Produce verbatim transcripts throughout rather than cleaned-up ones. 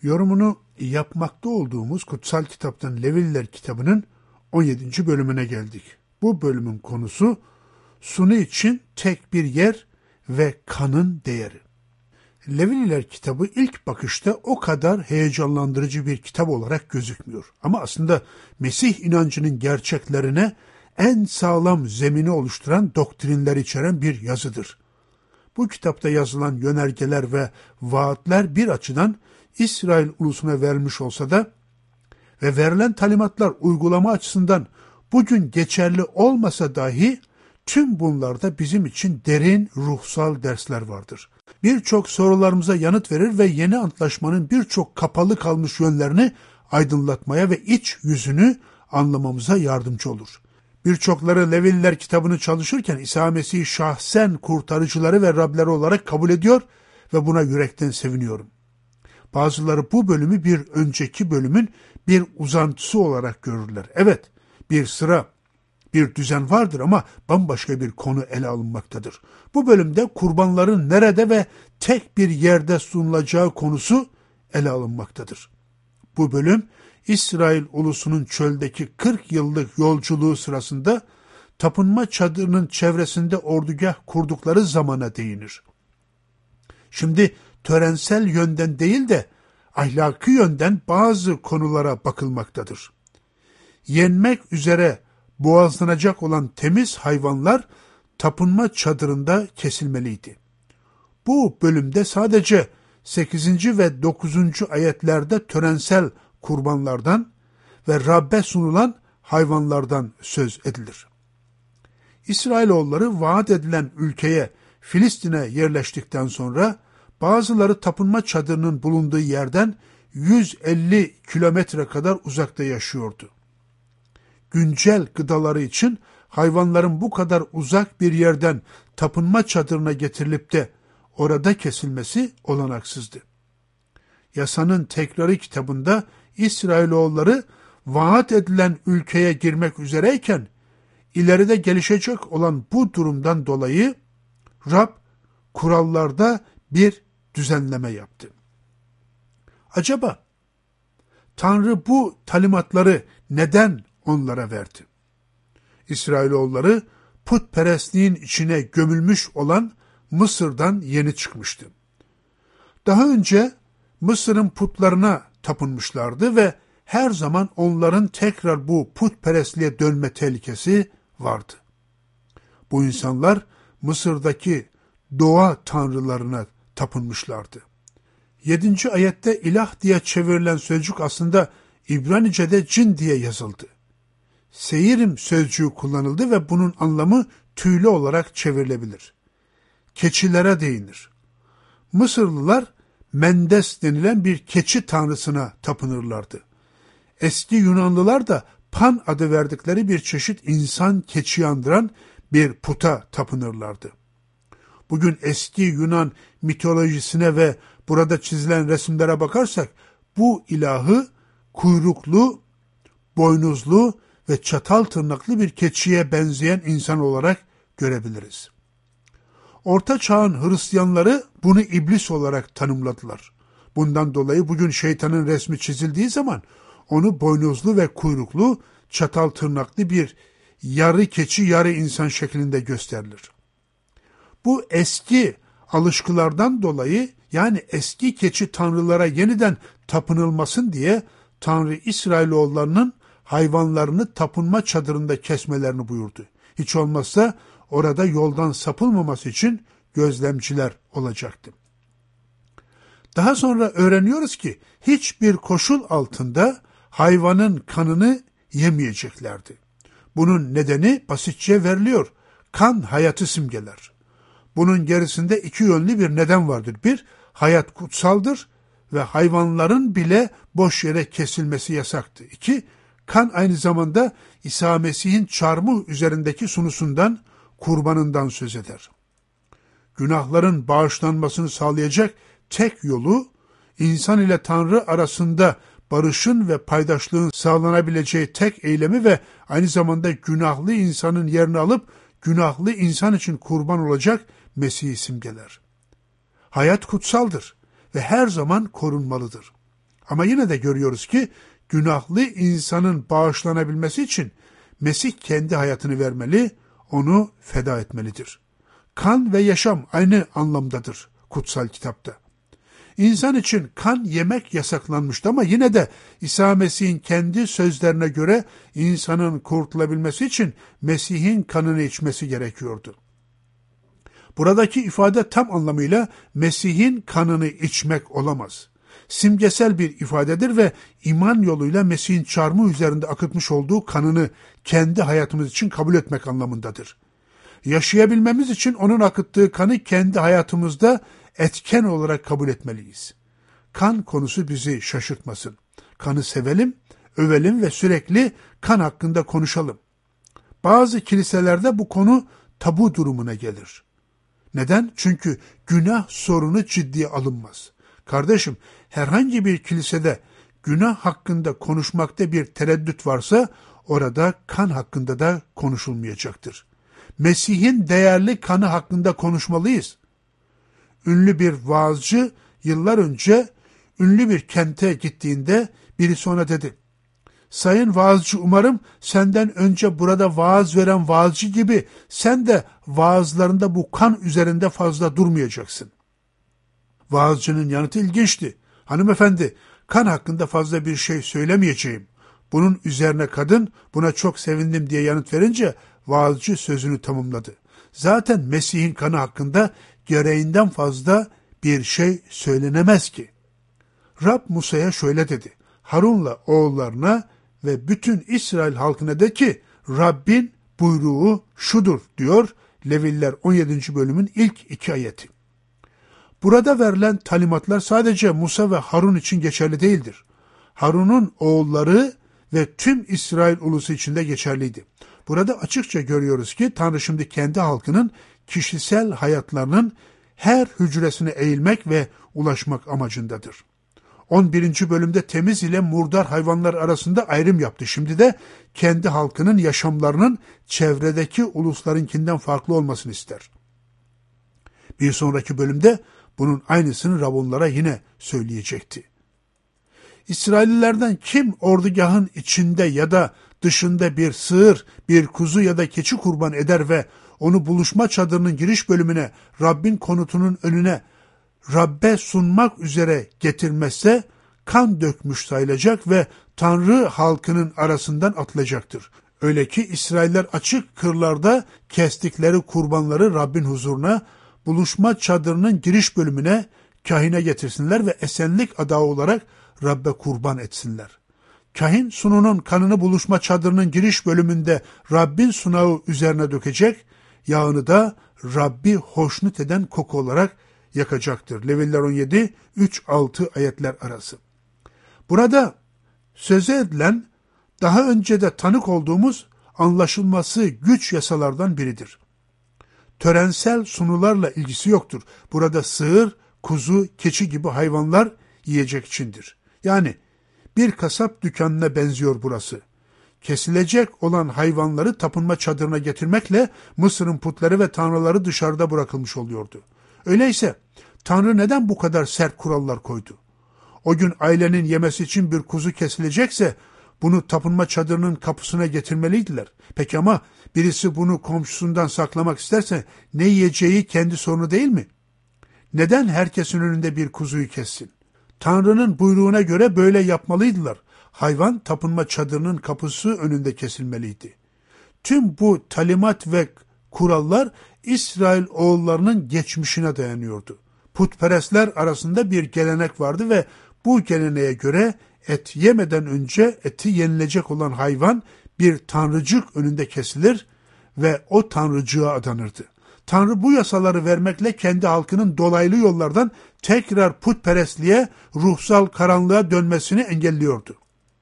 Yorumunu yapmakta olduğumuz kutsal kitaptan Levililer kitabının on yedinci bölümüne geldik. Bu bölümün konusu sunu için tek bir yer ve kanın değeri. Levililer kitabı ilk bakışta o kadar heyecanlandırıcı bir kitap olarak gözükmüyor. Ama aslında Mesih inancının gerçeklerine en sağlam zemini oluşturan doktrinler içeren bir yazıdır. Bu kitapta yazılan yönergeler ve vaatler bir açıdan İsrail ulusuna verilmiş olsa da ve verilen talimatlar uygulama açısından bugün geçerli olmasa dahi tüm bunlarda bizim için derin ruhsal dersler vardır. Birçok sorularımıza yanıt verir ve yeni antlaşmanın birçok kapalı kalmış yönlerini aydınlatmaya ve iç yüzünü anlamamıza yardımcı olur. Birçokları Levililer kitabını çalışırken İsa Mesih'i şahsen kurtarıcıları ve Rableri olarak kabul ediyor ve buna yürekten seviniyorum. Bazıları bu bölümü bir önceki bölümün bir uzantısı olarak görürler. Evet, bir sıra, bir düzen vardır ama bambaşka bir konu ele alınmaktadır. Bu bölümde kurbanların nerede ve tek bir yerde sunulacağı konusu ele alınmaktadır. Bu bölüm, İsrail ulusunun çöldeki kırk yıllık yolculuğu sırasında tapınma çadırının çevresinde ordugah kurdukları zamana değinir. Şimdi törensel yönden değil de ahlaki yönden bazı konulara bakılmaktadır. Yenmek üzere boğazlanacak olan temiz hayvanlar tapınma çadırında kesilmeliydi. Bu bölümde sadece sekizinci ve dokuzuncu ayetlerde törensel kurbanlardan ve Rabbe sunulan hayvanlardan söz edilir. İsrailoğulları vaat edilen ülkeye Filistin'e yerleştikten sonra bazıları tapınma çadırının bulunduğu yerden yüz elli kilometre kadar uzakta yaşıyordu. Güncel gıdaları için hayvanların bu kadar uzak bir yerden tapınma çadırına getirilip de orada kesilmesi olanaksızdı. Yasanın Tekrarı kitabında İsrailoğulları vaat edilen ülkeye girmek üzereyken ileride gelişecek olan bu durumdan dolayı Rab kurallarda bir düzenleme yaptı. Acaba Tanrı bu talimatları neden onlara verdi? İsrailoğulları putperestliğin içine gömülmüş olan Mısır'dan yeni çıkmıştı. Daha önce Mısır'ın putlarına tapınmışlardı ve her zaman onların tekrar bu putperestliğe dönme tehlikesi vardı. Bu insanlar Mısır'daki doğa tanrılarına tapınmışlardı. Yedinci ayette ilah diye çevrilen sözcük aslında İbranice'de cin diye yazıldı. Seyirim sözcüğü kullanıldı ve bunun anlamı tüylü olarak çevrilebilir. Keçilere değinir. Mısırlılar Mendes denilen bir keçi tanrısına tapınırlardı. Eski Yunanlılar da Pan adı verdikleri bir çeşit insan keçi andıran bir puta tapınırlardı. Bugün eski Yunan mitolojisine ve burada çizilen resimlere bakarsak bu ilahı kuyruklu, boynuzlu ve çatal tırnaklı bir keçiye benzeyen insan olarak görebiliriz. Orta Çağ'ın Hristiyanları bunu iblis olarak tanımladılar. Bundan dolayı bugün şeytanın resmi çizildiği zaman onu boynuzlu ve kuyruklu, çatal tırnaklı bir yarı keçi yarı insan şeklinde gösterilir. Bu eski alışkılardan dolayı yani eski keçi tanrılara yeniden tapınılmasın diye Tanrı İsrailoğullarının hayvanlarını tapınma çadırında kesmelerini buyurdu. Hiç olmazsa orada yoldan sapılmaması için gözlemciler olacaktı. Daha sonra öğreniyoruz ki hiçbir koşul altında hayvanın kanını yemeyeceklerdi. Bunun nedeni basitçe veriliyor. Kan hayatı simgeler. Bunun gerisinde iki yönlü bir neden vardır. Bir, hayat kutsaldır ve hayvanların bile boş yere kesilmesi yasaktı. İki, kan aynı zamanda İsa Mesih'in çarmıh üzerindeki sunusundan, kurbanından söz eder. Günahların bağışlanmasını sağlayacak tek yolu, insan ile Tanrı arasında barışın ve paydaşlığın sağlanabileceği tek eylemi ve aynı zamanda günahlı insanın yerini alıp günahlı insan için kurban olacak Mesih'i simgeler. Hayat kutsaldır ve her zaman korunmalıdır. Ama yine de görüyoruz ki günahlı insanın bağışlanabilmesi için Mesih kendi hayatını vermeli, onu feda etmelidir. Kan ve yaşam aynı anlamdadır kutsal kitapta. İnsan için kan yemek yasaklanmıştı ama yine de İsa Mesih'in kendi sözlerine göre insanın kurtulabilmesi için Mesih'in kanını içmesi gerekiyordu. Buradaki ifade tam anlamıyla Mesih'in kanını içmek olamaz. Simgesel bir ifadedir ve iman yoluyla Mesih'in çarmıh üzerinde akıtmış olduğu kanını kendi hayatımız için kabul etmek anlamındadır. Yaşayabilmemiz için onun akıttığı kanı kendi hayatımızda etken olarak kabul etmeliyiz. Kan konusu bizi şaşırtmasın. Kanı sevelim, övelim ve sürekli kan hakkında konuşalım. Bazı kiliselerde bu konu tabu durumuna gelir. Neden? Çünkü günah sorunu ciddiye alınmaz. Kardeşim, herhangi bir kilisede günah hakkında konuşmakta bir tereddüt varsa orada kan hakkında da konuşulmayacaktır. Mesih'in değerli kanı hakkında konuşmalıyız. Ünlü bir vaazcı yıllar önce ünlü bir kente gittiğinde birisi ona dedi: "Sayın vaazcı, umarım senden önce burada vaaz veren vaazcı gibi sen de vaazlarında bu kan üzerinde fazla durmayacaksın." Vaazcının yanıtı ilginçti. "Hanımefendi, kan hakkında fazla bir şey söylemeyeceğim." Bunun üzerine kadın buna çok sevindim diye yanıt verince vaazcı sözünü tamamladı. Zaten Mesih'in kanı hakkında gereğinden fazla bir şey söylenemez ki. Rab Musa'ya şöyle dedi: "Harun'la oğullarına ve bütün İsrail halkına de ki Rabbin buyruğu şudur," diyor Leviller on yedinci bölümün ilk iki ayeti. Burada verilen talimatlar sadece Musa ve Harun için geçerli değildir. Harun'un oğulları ve tüm İsrail ulusu için de geçerliydi. Burada açıkça görüyoruz ki Tanrı şimdi kendi halkının kişisel hayatlarının her hücresine eğilmek ve ulaşmak amacındadır. on birinci bölümde temiz ile murdar hayvanlar arasında ayrım yaptı. Şimdi de kendi halkının yaşamlarının çevredeki uluslarınkinden farklı olmasını ister. Bir sonraki bölümde bunun aynısını Rab onlara yine söyleyecekti. İsraillilerden kim ordugahın içinde ya da dışında bir sığır, bir kuzu ya da keçi kurban eder ve onu buluşma çadırının giriş bölümüne, Rabbin konutunun önüne, Rabbe sunmak üzere getirmezse kan dökmüş sayılacak ve Tanrı halkının arasından atılacaktır. Öyle ki İsrailler açık kırlarda kestikleri kurbanları Rabbin huzuruna, buluşma çadırının giriş bölümüne, kahine getirsinler ve esenlik adağı olarak Rabbe kurban etsinler. Kahin sununun kanını buluşma çadırının giriş bölümünde Rabbin sunağı üzerine dökecek, yağını da Rabbi hoşnut eden koku olarak yakacaktır. Leviller on yedi üç altı ayetler arası. Burada söze edilen daha önce de tanık olduğumuz anlaşılması güç yasalardan biridir. Törensel sunularla ilgisi yoktur. Burada sığır, kuzu, keçi gibi hayvanlar yiyecek içindir. Yani bir kasap dükkanına benziyor burası. Kesilecek olan hayvanları tapınma çadırına getirmekle Mısır'ın putları ve tanrıları dışarıda bırakılmış oluyordu. Öyleyse Tanrı neden bu kadar sert kurallar koydu? O gün ailenin yemesi için bir kuzu kesilecekse bunu tapınma çadırının kapısına getirmeliydiler. Peki ama birisi bunu komşusundan saklamak isterse ne yiyeceği kendi sorunu değil mi? Neden herkesin önünde bir kuzuyu kessin? Tanrı'nın buyruğuna göre böyle yapmalıydılar. Hayvan tapınma çadırının kapısı önünde kesilmeliydi. Tüm bu talimat ve kurallar İsrail oğullarının geçmişine dayanıyordu. Putperestler arasında bir gelenek vardı ve bu geleneğe göre et yemeden önce eti yenilecek olan hayvan bir tanrıcık önünde kesilir ve o tanrıcığa adanırdı. Tanrı bu yasaları vermekle kendi halkının dolaylı yollardan tekrar putperestliğe, ruhsal karanlığa dönmesini engelliyordu.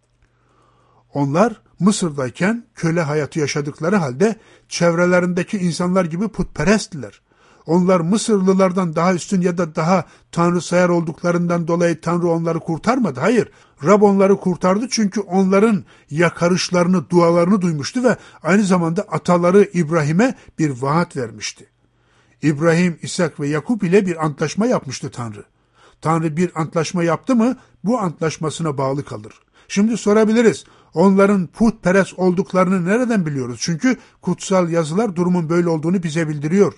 Onlar Mısır'dayken köle hayatı yaşadıkları halde çevrelerindeki insanlar gibi putperesttiler. Onlar Mısırlılardan daha üstün ya da daha tanrısayar olduklarından dolayı Tanrı onları kurtarmadı. Hayır, Rab onları kurtardı çünkü onların yakarışlarını, dualarını duymuştu ve aynı zamanda ataları İbrahim'e bir vaat vermişti. İbrahim, İshak ve Yakup ile bir antlaşma yapmıştı Tanrı. Tanrı bir antlaşma yaptı mı bu antlaşmasına bağlı kalır. Şimdi sorabiliriz, onların putperest olduklarını nereden biliyoruz? Çünkü kutsal yazılar durumun böyle olduğunu bize bildiriyor.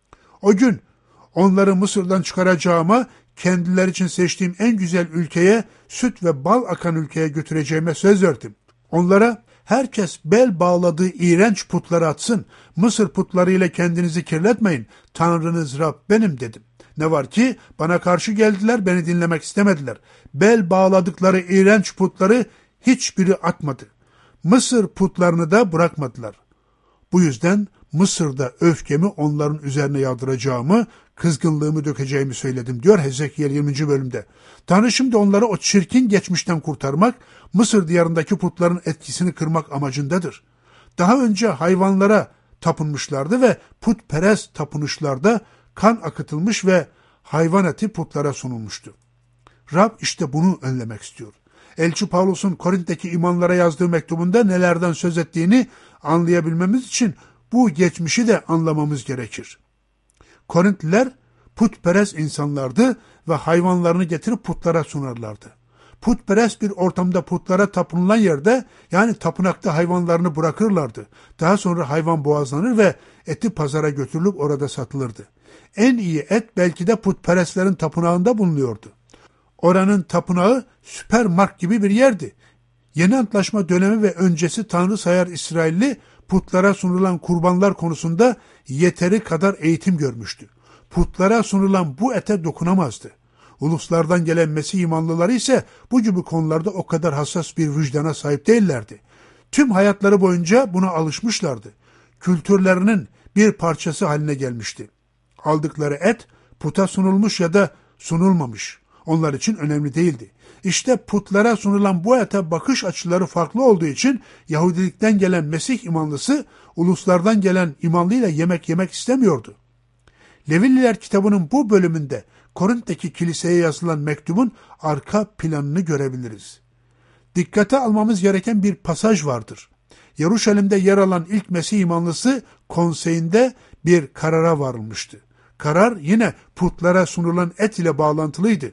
O gün onları Mısır'dan çıkaracağıma, kendileri için seçtiğim en güzel ülkeye, süt ve bal akan ülkeye götüreceğime söz verdim. Onlara herkes bel bağladığı iğrenç putları atsın, Mısır putlarıyla kendinizi kirletmeyin, Tanrınız Rab benim dedim. Ne var ki bana karşı geldiler, beni dinlemek istemediler. Bel bağladıkları iğrenç putları hiçbiri atmadı. Mısır putlarını da bırakmadılar. Bu yüzden Mısır'da öfkemi onların üzerine yağdıracağımı, kızgınlığımı dökeceğimi söyledim diyor Hezekiel yirminci bölümde. Tanrı şimdi onları o çirkin geçmişten kurtarmak, Mısır diyarındaki putların etkisini kırmak amacındadır. Daha önce hayvanlara tapınmışlardı ve putperest tapınışlarda kan akıtılmış ve hayvan eti putlara sunulmuştu. Rab işte bunu önlemek istiyor. Elçi Pavlus'un Korint'teki imanlara yazdığı mektubunda nelerden söz ettiğini anlayabilmemiz için bu geçmişi de anlamamız gerekir. Korintliler putperest insanlardı ve hayvanlarını getirip putlara sunarlardı. Putperest bir ortamda putlara tapınılan yerde, yani tapınakta hayvanlarını bırakırlardı. Daha sonra hayvan boğazlanır ve eti pazara götürülüp orada satılırdı. En iyi et belki de putperestlerin tapınağında bulunuyordu. Oranın tapınağı süpermarket gibi bir yerdi. Yeni Antlaşma dönemi ve öncesi Tanrı sayar İsrailli putlara sunulan kurbanlar konusunda yeteri kadar eğitim görmüştü. Putlara sunulan bu ete dokunamazdı. Uluslardan gelen Mesih imanlıları ise bu gibi konularda o kadar hassas bir vicdana sahip değillerdi. Tüm hayatları boyunca buna alışmışlardı. Kültürlerinin bir parçası haline gelmişti. Aldıkları et puta sunulmuş ya da sunulmamış. Onlar için önemli değildi. İşte putlara sunulan bu ete bakış açıları farklı olduğu için Yahudilikten gelen Mesih imanlısı uluslardan gelen imanlıyla yemek yemek istemiyordu. Levililer kitabının bu bölümünde Korint'teki kiliseye yazılan mektubun arka planını görebiliriz. Dikkate almamız gereken bir pasaj vardır. Yeruşalim'de yer alan ilk Mesih imanlısı konseyinde bir karara varılmıştı. Karar yine putlara sunulan et ile bağlantılıydı.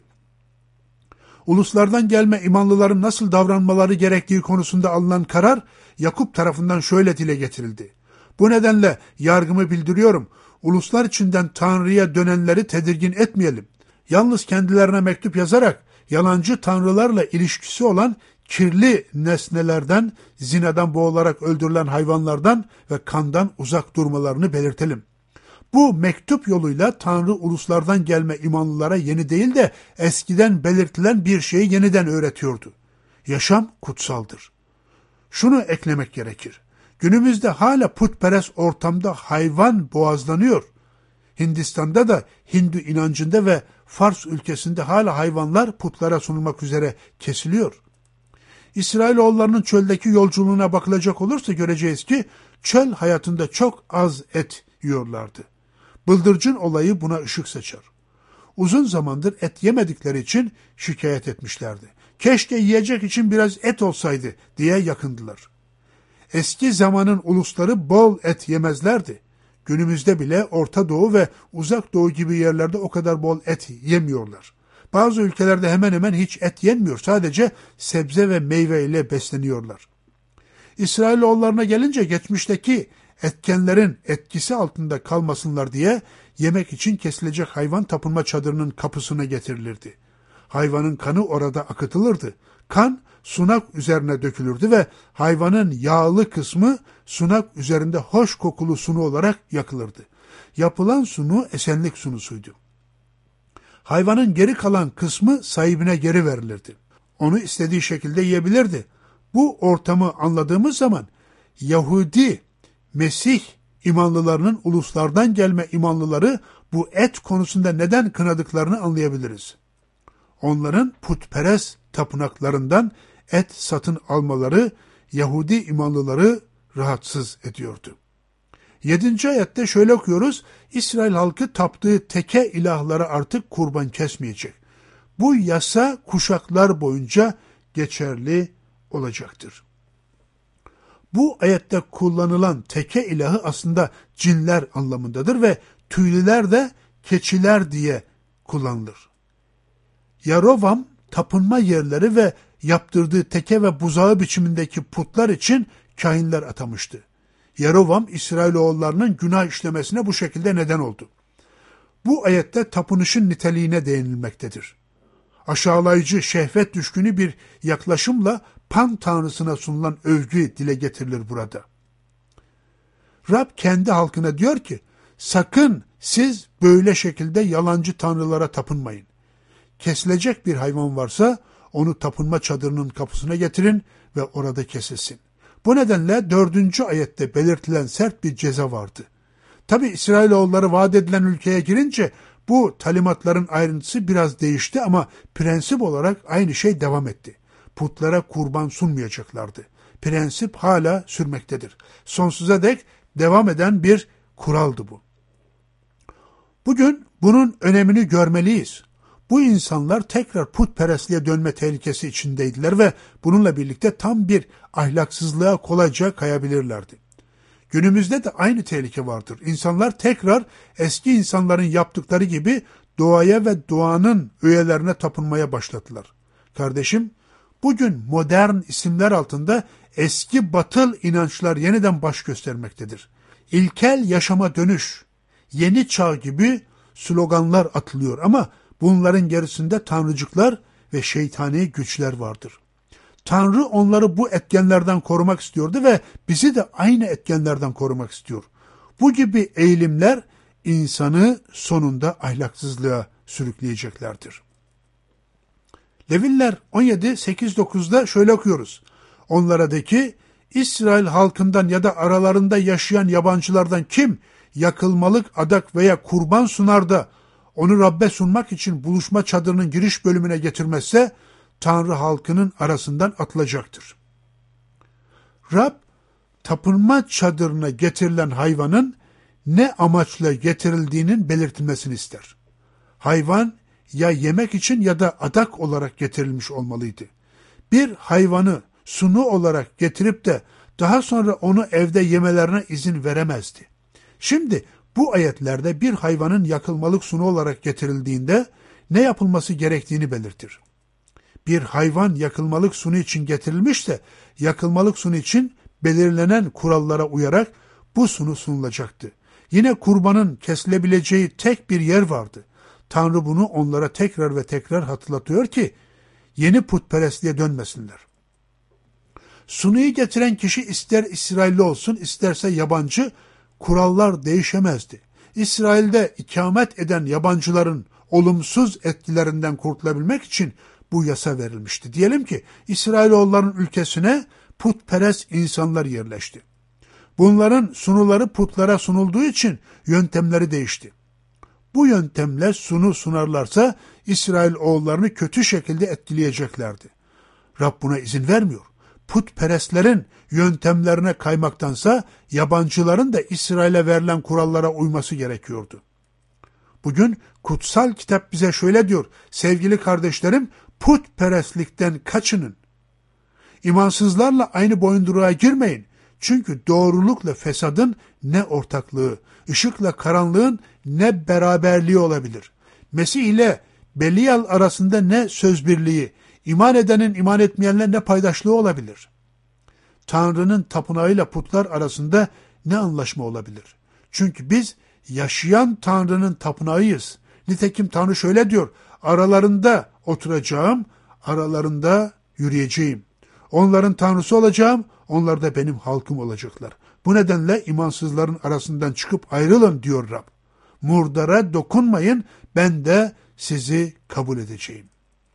Uluslardan gelme imanlıların nasıl davranmaları gerektiği konusunda alınan karar Yakup tarafından şöyle dile getirildi. Bu nedenle yargımı bildiriyorum. Uluslar içinden Tanrı'ya dönenleri tedirgin etmeyelim. Yalnız kendilerine mektup yazarak yalancı tanrılarla ilişkisi olan kirli nesnelerden, zinadan boğularak öldürülen hayvanlardan ve kandan uzak durmalarını belirtelim. Bu mektup yoluyla Tanrı uluslardan gelme imanlılara yeni değil de eskiden belirtilen bir şeyi yeniden öğretiyordu. Yaşam kutsaldır. Şunu eklemek gerekir. Günümüzde hala putperest ortamda hayvan boğazlanıyor. Hindistan'da da Hindu inancında ve Fars ülkesinde hala hayvanlar putlara sunulmak üzere kesiliyor. İsrailoğullarının çöldeki yolculuğuna bakılacak olursa göreceğiz ki çöl hayatında çok az et yiyorlardı. Bıldırcın olayı buna ışık saçar. Uzun zamandır et yemedikleri için şikayet etmişlerdi. Keşke yiyecek için biraz et olsaydı diye yakındılar. Eski zamanın ulusları bol et yemezlerdi. Günümüzde bile Orta Doğu ve Uzak Doğu gibi yerlerde o kadar bol et yemiyorlar. Bazı ülkelerde hemen hemen hiç et yenmiyor. Sadece sebze ve meyve ile besleniyorlar. İsrailoğullarına gelince geçmişteki etkenlerin etkisi altında kalmasınlar diye yemek için kesilecek hayvan tapınma çadırının kapısına getirilirdi. Hayvanın kanı orada akıtılırdı. Kan sunak üzerine dökülürdü ve hayvanın yağlı kısmı sunak üzerinde hoş kokulu sunu olarak yakılırdı. Yapılan sunu esenlik sunusuydu. Hayvanın geri kalan kısmı sahibine geri verilirdi. Onu istediği şekilde yiyebilirdi. Bu ortamı anladığımız zaman Yahudi, Mesih imanlılarının uluslardan gelme imanlıları bu et konusunda neden kınadıklarını anlayabiliriz. Onların putperest tapınaklarından et satın almaları Yahudi imanlıları rahatsız ediyordu. Yedinci ayette şöyle okuyoruz. İsrail halkı taptığı teke ilahlara artık kurban kesmeyecek. Bu yasa kuşaklar boyunca geçerli olacaktır. Bu ayette kullanılan teke ilahı aslında cinler anlamındadır ve tüylüler de keçiler diye kullanılır. Yerovam tapınma yerleri ve yaptırdığı teke ve buzağı biçimindeki putlar için kahinler atamıştı. Yerovam İsrailoğullarının günah işlemesine bu şekilde neden oldu. Bu ayette tapınışın niteliğine değinilmektedir. Aşağılayıcı, şehvet düşkünü bir yaklaşımla Pan tanrısına sunulan övgü dile getirilir burada. Rab kendi halkına diyor ki, sakın siz böyle şekilde yalancı tanrılara tapınmayın. Kesilecek bir hayvan varsa onu tapınma çadırının kapısına getirin ve orada kesilsin. Bu nedenle dördüncü ayette belirtilen sert bir ceza vardı. Tabi İsrailoğulları vaat edilen ülkeye girince bu talimatların ayrıntısı biraz değişti ama prensip olarak aynı şey devam etti. Putlara kurban sunmayacaklardı. Prensip hala sürmektedir. Sonsuza dek devam eden bir kuraldı bu. Bugün bunun önemini görmeliyiz. Bu insanlar tekrar putperestliğe dönme tehlikesi içindeydiler ve bununla birlikte tam bir ahlaksızlığa kolayca kayabilirlerdi. Günümüzde de aynı tehlike vardır. İnsanlar tekrar eski insanların yaptıkları gibi doğaya ve doğanın öğelerine tapınmaya başladılar. Kardeşim, bugün modern isimler altında eski batıl inançlar yeniden baş göstermektedir. İlkel yaşama dönüş, yeni çağ gibi sloganlar atılıyor ama bunların gerisinde tanrıcıklar ve şeytani güçler vardır. Tanrı onları bu etkenlerden korumak istiyordu ve bizi de aynı etkenlerden korumak istiyor. Bu gibi eğilimler insanı sonunda ahlaksızlığa sürükleyeceklerdir. Leviller on yedi sekiz dokuzda şöyle okuyoruz. Onlara de ki, İsrail halkından ya da aralarında yaşayan yabancılardan kim yakılmalık adak veya kurban sunar da onu Rabbe sunmak için buluşma çadırının giriş bölümüne getirmezse Tanrı halkının arasından atılacaktır. Rab, tapınma çadırına getirilen hayvanın ne amaçla getirildiğinin belirtilmesini ister. Hayvan ya yemek için ya da adak olarak getirilmiş olmalıydı. Bir hayvanı sunu olarak getirip de daha sonra onu evde yemelerine izin veremezdi. Şimdi bu ayetlerde bir hayvanın yakılmalık sunu olarak getirildiğinde ne yapılması gerektiğini belirtir. Bir hayvan yakılmalık sunu için getirilmişse, yakılmalık sunu için belirlenen kurallara uyarak bu sunu sunulacaktı. Yine kurbanın kesilebileceği tek bir yer vardı. Tanrı bunu onlara tekrar ve tekrar hatırlatıyor ki yeni putperestliğe dönmesinler. Sunuyu getiren kişi ister İsrailli olsun isterse yabancı, kurallar değişemezdi. İsrail'de ikamet eden yabancıların olumsuz etkilerinden kurtulabilmek için bu yasa verilmişti. Diyelim ki İsrailoğulların ülkesine putperest insanlar yerleşti. Bunların sunuları putlara sunulduğu için yöntemleri değişti. Bu yöntemle sunu sunarlarsa İsrailoğullarını kötü şekilde etkileyeceklerdi. Rab buna izin vermiyor. Putperestlerin yöntemlerine kaymaktansa yabancıların da İsrail'e verilen kurallara uyması gerekiyordu. Bugün kutsal kitap bize şöyle diyor: sevgili kardeşlerim, putperestlikten kaçının. İmansızlarla aynı boyunduruğa girmeyin. Çünkü doğrulukla fesadın ne ortaklığı, ışıkla karanlığın ne beraberliği olabilir. Mesih ile Belial arasında ne söz birliği, iman edenin iman etmeyenle ne paydaşlığı olabilir? Tanrı'nın tapınağıyla putlar arasında ne anlaşma olabilir? Çünkü biz yaşayan Tanrı'nın tapınağıyız. Nitekim Tanrı şöyle diyor: aralarında oturacağım, aralarında yürüyeceğim. Onların Tanrısı olacağım, onlar da benim halkım olacaklar. Bu nedenle imansızların arasından çıkıp ayrılın diyor Rab. Murdara dokunmayın, ben de sizi kabul edeceğim.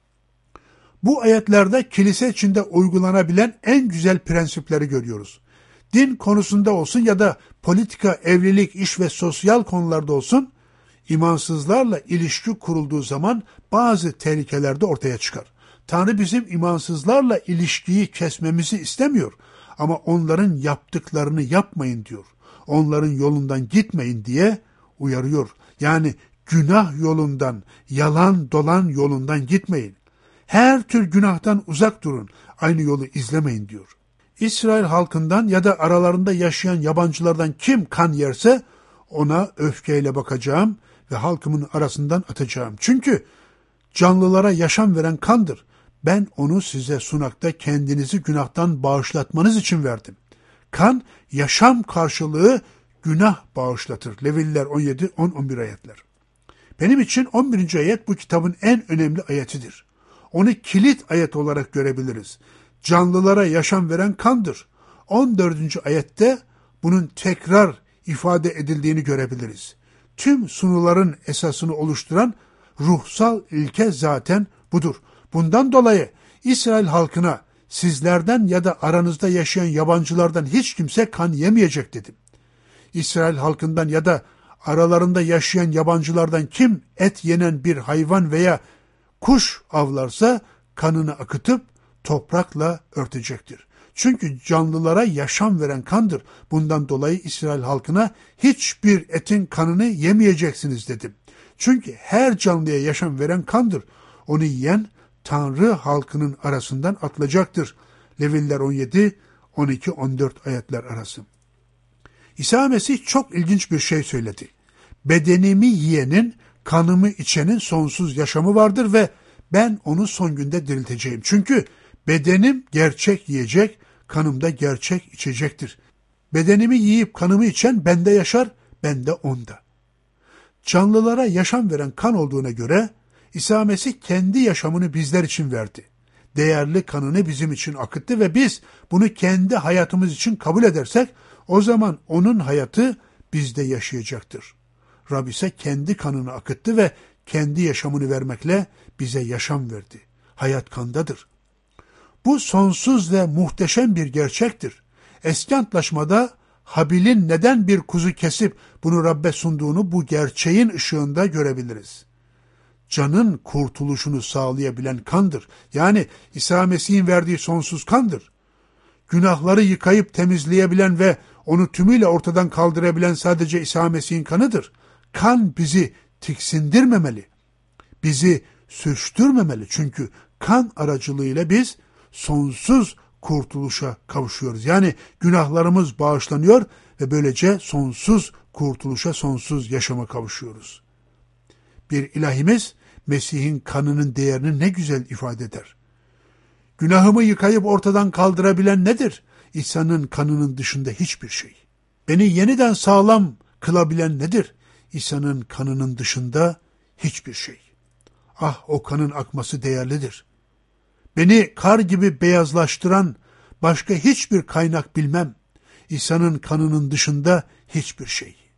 Bu ayetlerde kilise içinde uygulanabilen en güzel prensipleri görüyoruz. Din konusunda olsun ya da politika, evlilik, iş ve sosyal konularda olsun, imansızlarla ilişki kurulduğu zaman bazı tehlikeler de ortaya çıkar. Tanrı bizim imansızlarla ilişkiyi kesmemizi istemiyor ama onların yaptıklarını yapmayın diyor. Onların yolundan gitmeyin diye uyarıyor. Yani günah yolundan, yalan dolan yolundan gitmeyin. Her tür günahtan uzak durun, aynı yolu izlemeyin diyor. İsrail halkından ya da aralarında yaşayan yabancılardan kim kan yerse ona öfkeyle bakacağım ve halkımın arasından atacağım. Çünkü canlılara yaşam veren kandır. Ben onu size sunakta kendinizi günahtan bağışlatmanız için verdim. Kan, yaşam karşılığı günah bağışlatır. Levililer on yedi on on bir ayetler. Benim için on birinci ayet bu kitabın en önemli ayetidir. Onu kilit ayet olarak görebiliriz. Canlılara yaşam veren kandır. on dördüncü ayette bunun tekrar ifade edildiğini görebiliriz. Tüm sunuların esasını oluşturan ruhsal ilke zaten budur. Bundan dolayı İsrail halkına sizlerden ya da aranızda yaşayan yabancılardan hiç kimse kan yemeyecek dedim. İsrail halkından ya da aralarında yaşayan yabancılardan kim et yenen bir hayvan veya kuş avlarsa kanını akıtıp toprakla örtecektir. Çünkü canlılara yaşam veren kandır. Bundan dolayı İsrail halkına hiçbir etin kanını yemeyeceksiniz dedim. Çünkü her canlıya yaşam veren kandır. Onu yiyen Tanrı halkının arasından atılacaktır. Leviller on yedi on iki on dört ayetler arası. İsa Mesih çok ilginç bir şey söyledi. Bedenimi yiyenin, kanımı içenin sonsuz yaşamı vardır ve ben onu son günde dirilteceğim. Çünkü bedenim gerçek yiyecek, kanım da gerçek içecektir. Bedenimi yiyip kanımı içen bende yaşar, ben de onda. Canlılara yaşam veren kan olduğuna göre İsa Mesih kendi yaşamını bizler için verdi. Değerli kanını bizim için akıttı ve biz bunu kendi hayatımız için kabul edersek o zaman onun hayatı bizde yaşayacaktır. Rab ise kendi kanını akıttı ve kendi yaşamını vermekle bize yaşam verdi. Hayat kandadır. Bu sonsuz ve muhteşem bir gerçektir. Eski Antlaşmada Habil'in neden bir kuzu kesip bunu Rabbe sunduğunu bu gerçeğin ışığında görebiliriz. Canın kurtuluşunu sağlayabilen kandır. Yani İsa Mesih'in verdiği sonsuz kandır. Günahları yıkayıp temizleyebilen ve onu tümüyle ortadan kaldırabilen sadece İsa Mesih'in kanıdır. Kan bizi tiksindirmemeli, bizi sürçtürmemeli. Çünkü kan aracılığıyla biz sonsuz kurtuluşa kavuşuyoruz. Yani günahlarımız bağışlanıyor ve böylece sonsuz kurtuluşa, sonsuz yaşama kavuşuyoruz. Bir ilahimiz Mesih'in kanının değerini ne güzel ifade eder. Günahımı yıkayıp ortadan kaldırabilen nedir? İsa'nın kanının dışında hiçbir şey. Beni yeniden sağlam kılabilen nedir? İsa'nın kanının dışında hiçbir şey. Ah, o kanın akması değerlidir. Beni kar gibi beyazlaştıran başka hiçbir kaynak bilmem. İsa'nın kanının dışında hiçbir şey.